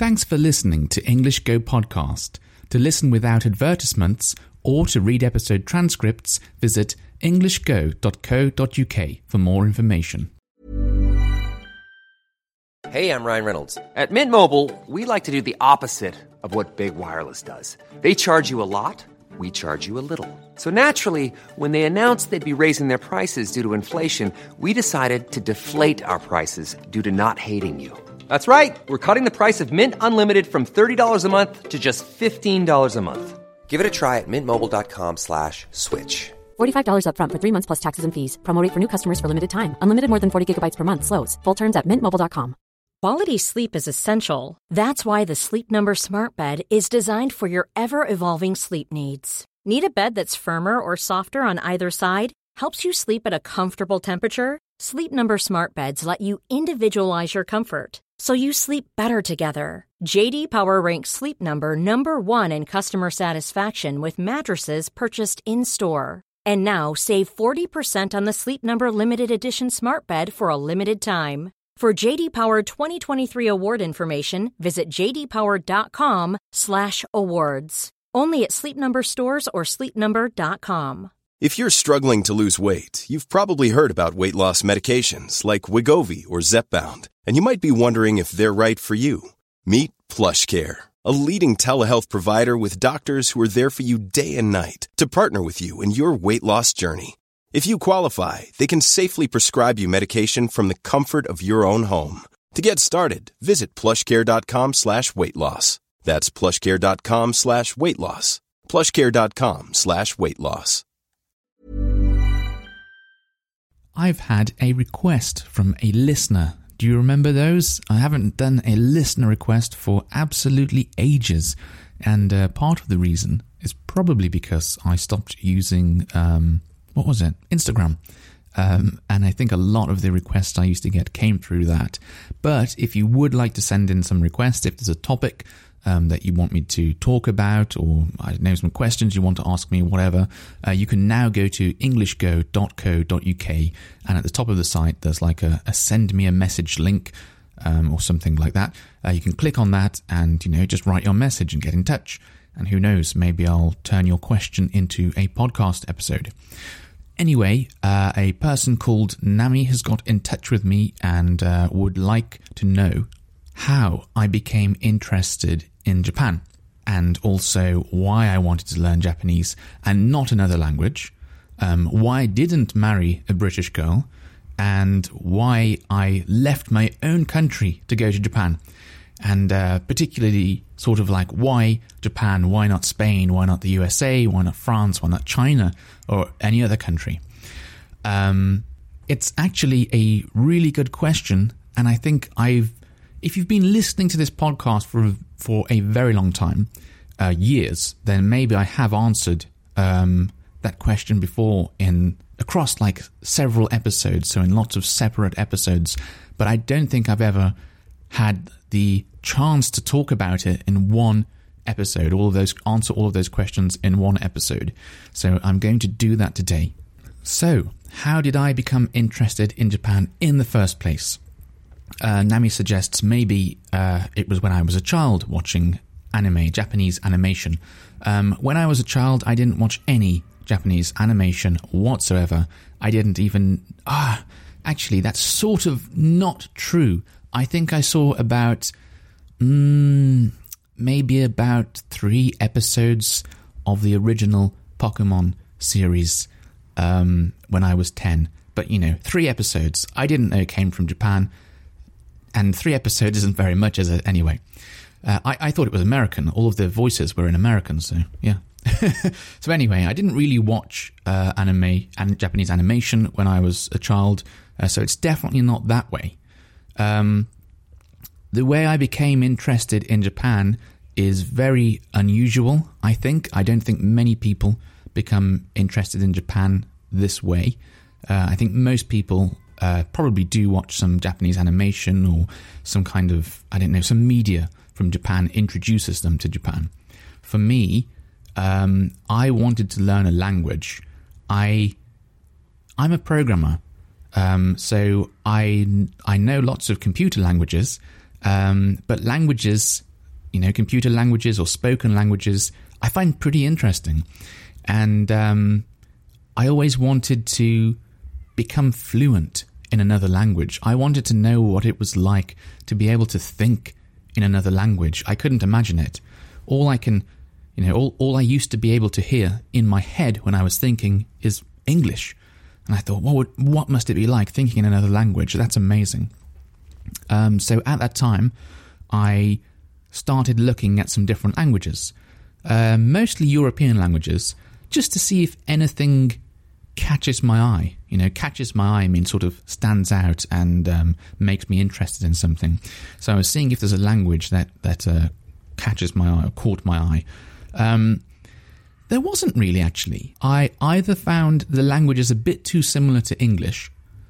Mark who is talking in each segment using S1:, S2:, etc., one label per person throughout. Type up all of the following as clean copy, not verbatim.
S1: Thanks for listening to English Go Podcast. To listen without advertisements or to read episode transcripts, visit englishgo.co.uk for more information.
S2: Hey, I'm Ryan Reynolds. At Mint Mobile, we like to do the opposite of what Big Wireless does. They charge you a lot, we charge you a little. So naturally, when they announced they'd be raising their prices due to inflation, we decided to deflate our prices due to not hating you. That's right. We're cutting the price of Mint Unlimited from $30 a month to just $15 a month. Give it a try at mintmobile.com/switch.
S3: $45 up front for 3 months plus taxes and fees. Promo rate for new customers for limited time. Unlimited more than 40 gigabytes per month slows. Full terms at mintmobile.com.
S4: Quality sleep is essential. That's why the Sleep Number Smart Bed is designed for your ever-evolving sleep needs. Need a bed that's firmer or softer on either side? Helps you sleep at a comfortable temperature? Sleep Number Smart Beds let you individualize your comfort, so you sleep better together. J.D. Power ranks Sleep Number number 1 in customer satisfaction with mattresses purchased in-store. And now save 40% on the Sleep Number Limited Edition Smart Bed for a limited time. For J.D. Power 2023 award information, visit jdpower.com/awards. Only at Sleep Number stores or sleepnumber.com.
S5: If you're struggling to lose weight, you've probably heard about weight loss medications like Wegovy or Zepbound, and you might be wondering if they're right for you. Meet PlushCare, a leading telehealth provider with doctors who are there for you day and night to partner with you in your weight loss journey. If you qualify, they can safely prescribe you medication from the comfort of your own home. To get started, visit plushcare.com/weightloss. That's plushcare.com/weightloss. plushcare.com/weightloss.
S1: I've had a request from a listener. Do you remember those? I haven't done a listener request for absolutely ages. And part of the reason is probably because I stopped using... Instagram. And I think a lot of the requests I used to get came through that. But if you would like to send in some requests, if there's a topic that you want me to talk about, or I don't know, some questions you want to ask me, whatever, you can now go to englishgo.co.uk, and at the top of the site there's like a send me a message link or something like that. You can click on that and, just write your message and get in touch. And who knows, maybe I'll turn your question into a podcast episode. Anyway, a person called Nami has got in touch with me and would like to know how I became interested in Japan, and also why I wanted to learn Japanese and not another language, why I didn't marry a British girl, and why I left my own country to go to Japan. And particularly sort of like, why Japan, why not Spain, why not the USA, why not France, why not China, or any other country? It's actually a really good question, and I think if you've been listening to this podcast for a very long time, years, then maybe I have answered that question before across like several episodes, so in lots of separate episodes, but I don't think I've ever had the chance to talk about it in one episode, answer all of those questions in one episode. So I'm going to do that today. So, how did I become interested in Japan in the first place? Nami suggests maybe it was when I was a child watching anime, Japanese animation. When I was a child, I didn't watch any Japanese animation whatsoever. I didn't even... actually, that's sort of not true. I think I saw about... maybe about 3 episodes of the original Pokemon series when I was 10. But, 3 episodes. I didn't know it came from Japan. And 3 episodes isn't very much, is it? Anyway, I thought it was American. All of the voices were in American, so yeah. So anyway, I didn't really watch anime and Japanese animation when I was a child, so it's definitely not that way. The way I became interested in Japan is very unusual, I think. I don't think many people become interested in Japan this way. I think most people probably do watch some Japanese animation or some kind of, some media from Japan introduces them to Japan. For me, I wanted to learn a language. I'm a programmer, so I know lots of computer languages, but languages computer languages or spoken languages, I find pretty interesting. And I always wanted to become fluent in another language. I wanted to know what it was like to be able to think in another language. I couldn't imagine it. All I used to be able to hear in my head when I was thinking is English. And I thought, what must it be like thinking in another language? That's amazing. So at that time, I started looking at some different languages, mostly European languages, just to see if anything catches my eye. Catches my eye means sort of stands out and makes me interested in something. So I was seeing if there's a language that catches my eye or caught my eye. There wasn't really, actually. I either found the languages a bit too similar to English,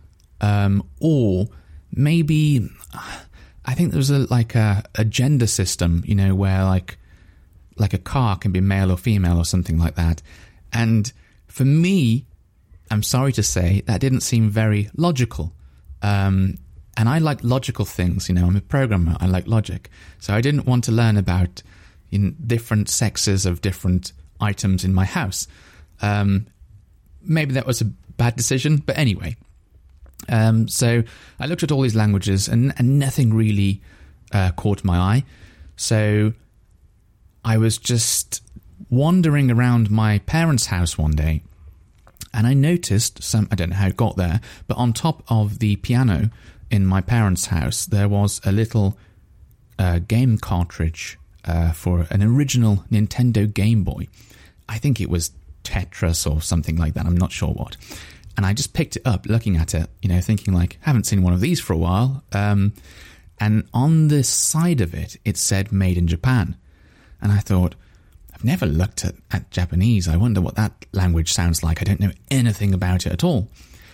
S1: or maybe I think there was a gender system, where like a car can be male or female or something like that. And for me, I'm sorry to say, that didn't seem very logical. And I like logical things, I'm a programmer, I like logic. So I didn't want to learn about different sexes of different items in my house. Maybe that was a bad decision, but anyway. So I looked at all these languages and nothing really caught my eye. So I was just wandering around my parents' house one day, and I noticed I don't know how it got there, but on top of the piano in my parents' house, there was a little game cartridge for an original Nintendo Game Boy. I think it was Tetris or something like that. I'm not sure what. And I just picked it up, looking at it, thinking haven't seen one of these for a while. And on the side of it, it said made in Japan. And I thought, I've never looked at Japanese. I wonder what that language sounds like. I don't know anything about it at all.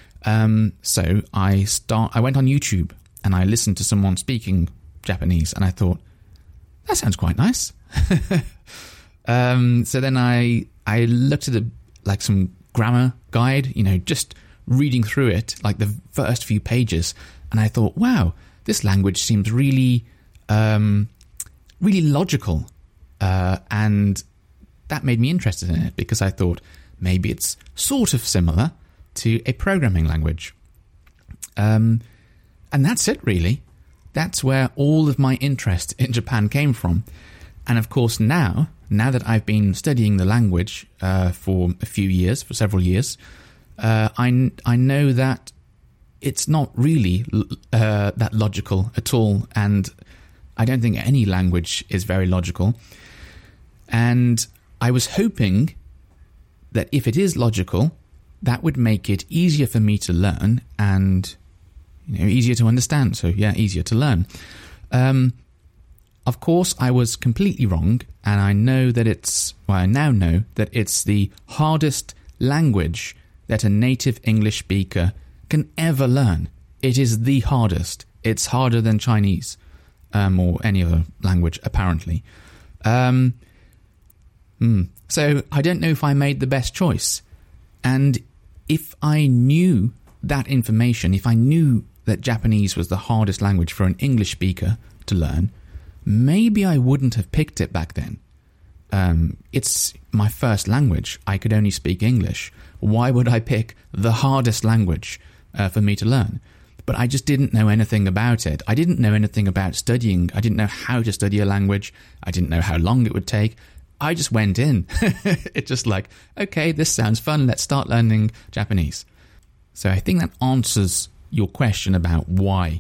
S1: So I went on YouTube and I listened to someone speaking Japanese, and I thought, that sounds quite nice. So then I looked at some grammar guide, just reading through it, like the first few pages, and I thought, wow, this language seems really, really logical, and that made me interested in it, because I thought maybe it's sort of similar to a programming language. And that's it, really. That's where all of my interest in Japan came from. And of course now that I've been studying the language for several years, I know that it's not really that logical at all, and I don't think any language is very logical. And I was hoping that if it is logical, that would make it easier for me to learn and easier to understand. So yeah, easier to learn. Of course, I was completely wrong, and I now know that it's the hardest language that a native English speaker can ever learn. It is the hardest. It's harder than Chinese, or any other language, apparently. So I don't know if I made the best choice. And if I knew that information, if I knew that Japanese was the hardest language for an English speaker to learn, maybe I wouldn't have picked it back then. It's my first language. I could only speak English. Why would I pick the hardest language for me to learn? But I just didn't know anything about it. I didn't know anything about studying. I didn't know how to study a language. I didn't know how long it would take. I just went in. It's just like, okay, this sounds fun. Let's start learning Japanese. So I think that answers your question about why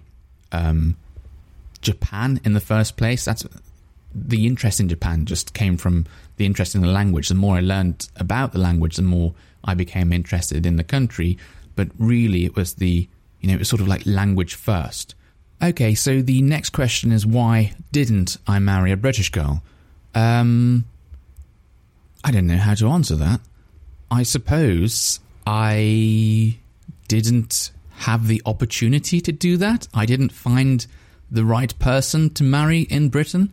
S1: Japan in the first place. That's the interest in Japan just came from the interest in the language. The more I learned about the language, the more I became interested in the country. But really, it was it was sort of like language first. Okay, so the next question is, why didn't I marry a British girl? I don't know how to answer that. I suppose I didn't have the opportunity to do that. I didn't find the right person to marry in Britain.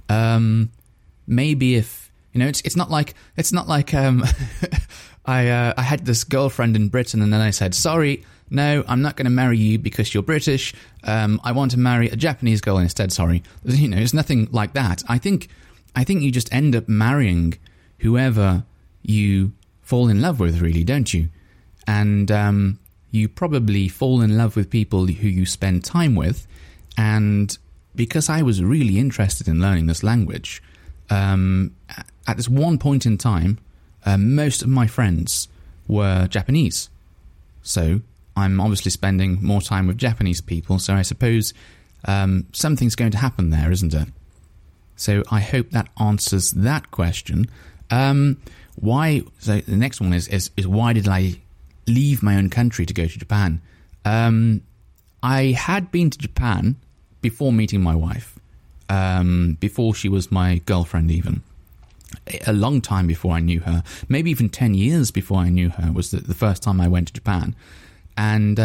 S1: Maybe if it's not like I had this girlfriend in Britain, and then I said, sorry, no, I'm not going to marry you because you're British. I want to marry a Japanese girl instead. Sorry, it's nothing like that. I think you just end up marrying whoever you fall in love with, really, don't you? And you probably fall in love with people who you spend time with. And because I was really interested in learning this language, at this one point in time, most of my friends were Japanese. So I'm obviously spending more time with Japanese people, so I suppose something's going to happen there, isn't it? So I hope that answers that question. Why? So the next one is why did I leave my own country to go to Japan? I had been to Japan before meeting my wife, before she was my girlfriend even. A long time before I knew her, maybe even 10 years before I knew her, was the first time I went to Japan. And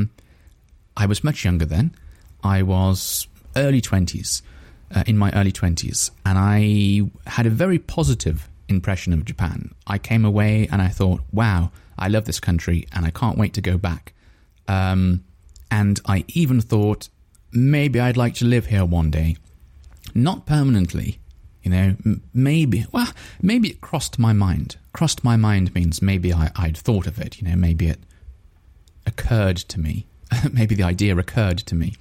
S1: I was much younger then. I was early 20s, in my early 20s, and I had a very positive impression of Japan. I came away and I thought, wow, I love this country and I can't wait to go back. And I even thought, maybe I'd like to live here one day. Not permanently, maybe it crossed my mind. Crossed my mind means maybe I'd thought of it, maybe it occurred to me. Maybe the idea occurred to me.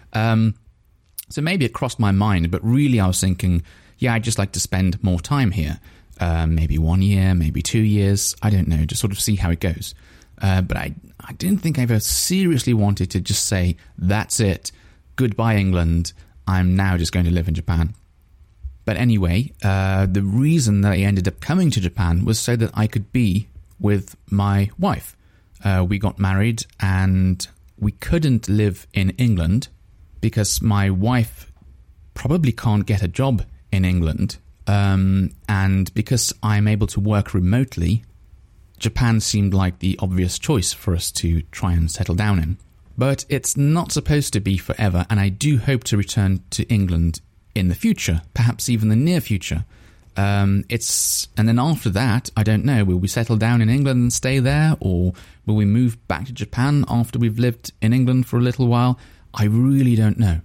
S1: So maybe it crossed my mind, but really I was thinking, yeah, I'd just like to spend more time here. Maybe 1 year, maybe 2 years, I don't know, just sort of see how it goes. But I didn't think I ever seriously wanted to just say, that's it, goodbye England, I'm now just going to live in Japan. But anyway, the reason that I ended up coming to Japan was so that I could be with my wife. We got married and we couldn't live in England because my wife probably can't get a job in England. And because I'm able to work remotely, Japan seemed like the obvious choice for us to try and settle down in. But it's not supposed to be forever, and I do hope to return to England in the future, perhaps even the near future. And then after that, I don't know, will we settle down in England and stay there, or will we move back to Japan after we've lived in England for a little while? I really don't know.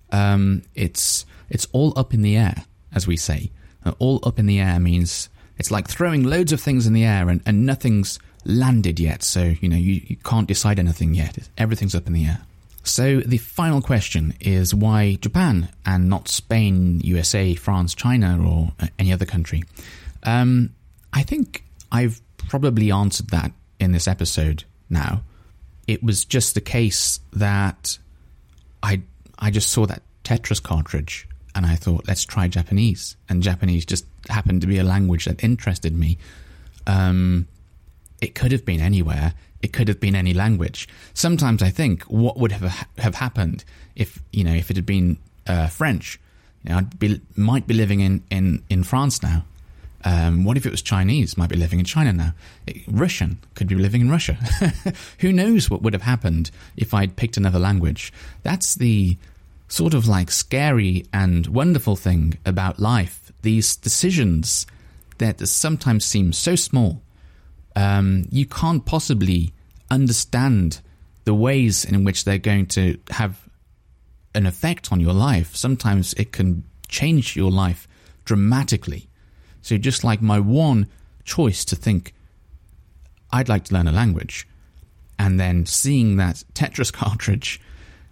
S1: It's all up in the air, as we say. All up in the air means it's like throwing loads of things in the air and nothing's landed yet, so you can't decide anything yet. Everything's up in the air. So the final question is why Japan and not Spain, USA, France, China, or any other country? I think I've probably answered that in this episode now. It was just the case that I just saw that Tetris cartridge and I thought, let's try Japanese. And Japanese just happened to be a language that interested me. It could have been anywhere. It could have been any language. Sometimes I think, what would have happened if it had been French? Might be living in France now. What if it was Chinese? Might be living in China now. Russian, could be living in Russia. Who knows what would have happened if I'd picked another language? That's the sort of like scary and wonderful thing about life. These decisions that sometimes seem so small. You can't possibly understand the ways in which they're going to have an effect on your life. Sometimes it can change your life dramatically. So just like my one choice to think, I'd like to learn a language, and then seeing that Tetris cartridge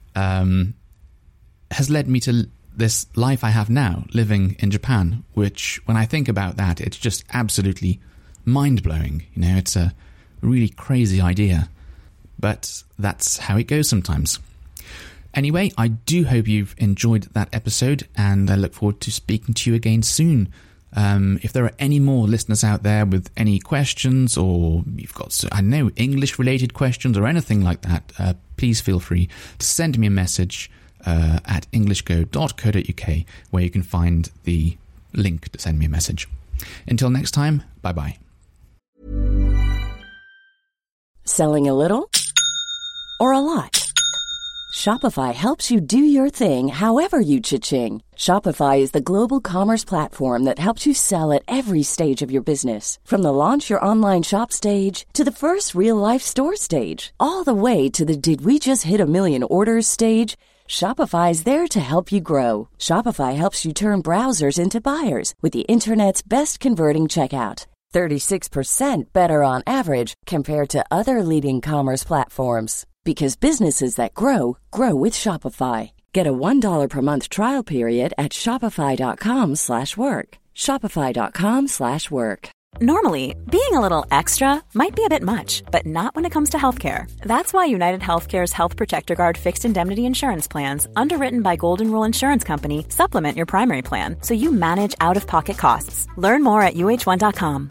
S1: has led me to this life I have now, living in Japan, which, when I think about that, it's just absolutely mind-blowing. It's a really crazy idea, but that's how it goes sometimes. Anyway, I do hope you've enjoyed that episode, and I look forward to speaking to you again soon. If there are any more listeners out there with any questions, or you've got, English-related questions or anything like that, please feel free to send me a message at englishgo.co.uk, where you can find the link to send me a message. Until next time, bye-bye.
S6: Selling a little or a lot? Shopify helps you do your thing however you cha-ching. Shopify is the global commerce platform that helps you sell at every stage of your business. From the launch your online shop stage to the first real-life store stage, all the way to the did we just hit a million orders stage. Shopify is there to help you grow. Shopify helps you turn browsers into buyers with the internet's best converting checkout. 36% better on average compared to other leading commerce platforms. Because businesses that grow, grow with Shopify. Get a $1 per month trial period at shopify.com/work. Shopify.com/work.
S7: Normally, being a little extra might be a bit much, but not when it comes to healthcare. That's why United Healthcare's Health Protector Guard fixed indemnity insurance plans, underwritten by Golden Rule Insurance Company, supplement your primary plan so you manage out-of-pocket costs. Learn more at uh1.com.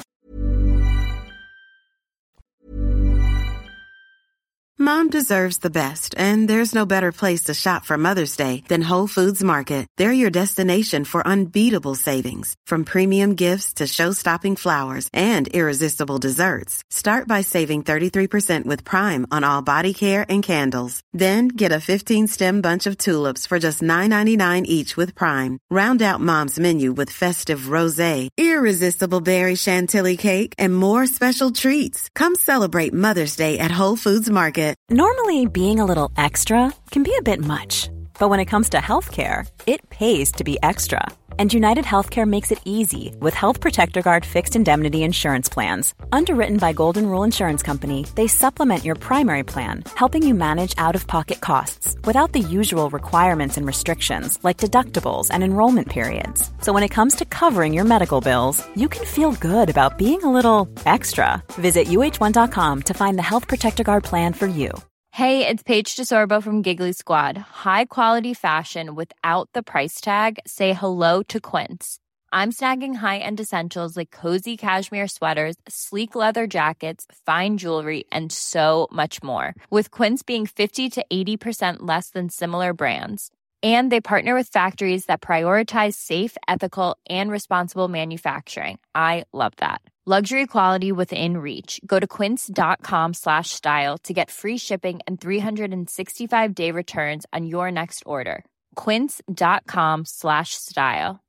S8: Mom deserves the best, and there's no better place to shop for Mother's Day than Whole Foods Market. They're your destination for unbeatable savings, from premium gifts to show-stopping flowers and irresistible desserts. Start by saving 33% with Prime on all body care and candles. Then get a 15-stem bunch of tulips for just $9.99 each with Prime. Round out Mom's menu with festive rosé, irresistible berry chantilly cake, and more special treats. Come celebrate Mother's Day at Whole Foods Market.
S7: Normally, being a little extra can be a bit much, but when it comes to healthcare, it pays to be extra. And United Healthcare makes it easy with Health Protector Guard fixed indemnity insurance plans. Underwritten by Golden Rule Insurance Company, they supplement your primary plan, helping you manage out-of-pocket costs without the usual requirements and restrictions like deductibles and enrollment periods. So when it comes to covering your medical bills, you can feel good about being a little extra. Visit uh1.com to find the Health Protector Guard plan for you.
S9: Hey, it's Paige DeSorbo from Giggly Squad. High quality fashion without the price tag. Say hello to Quince. I'm snagging high-end essentials like cozy cashmere sweaters, sleek leather jackets, fine jewelry, and so much more. With Quince being 50 to 80% less than similar brands. And they partner with factories that prioritize safe, ethical, and responsible manufacturing. I love that. Luxury quality within reach. Go to quince.com/style to get free shipping and 365-day returns on your next order. Quince.com/style.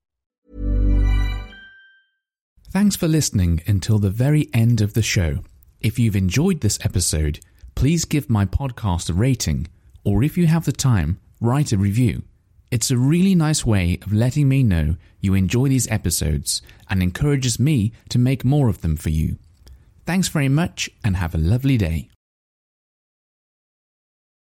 S1: Thanks for listening until the very end of the show. If you've enjoyed this episode, please give my podcast a rating, or if you have the time, write a review. It's a really nice way of letting me know you enjoy these episodes and encourages me to make more of them for you. Thanks very much and have a lovely day.